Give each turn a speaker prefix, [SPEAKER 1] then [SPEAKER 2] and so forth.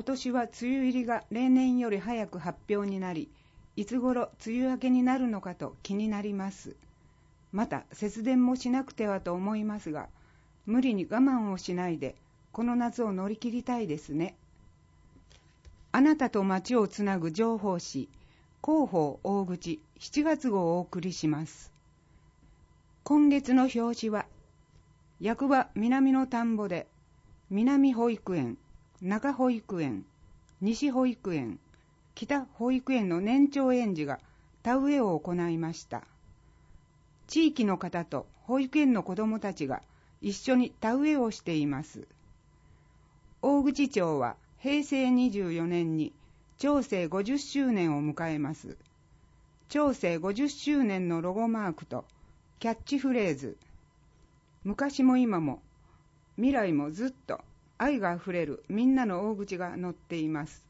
[SPEAKER 1] 年は梅雨入りが例年より早く発表になり、いつ頃梅雨明けになるのかと気になります。また節電もしなくてはと思いますが、無理に我慢をしないでこの夏を乗り切りたいですね。あなたと街をつなぐ情報誌、広報大口7月号をお送りします。今月の表紙は、役場南の田んぼで南保育園、中保育園、西保育園、北保育園の年長園児が田植えを行いました。地域の方と保育園の子どもたちが一緒に田植えをしています。大口町は平成24年に町政50周年を迎えます。町政50周年のロゴマークとキャッチフレーズ、昔も今も未来もずっと愛があふれるみんなの大口が載っています。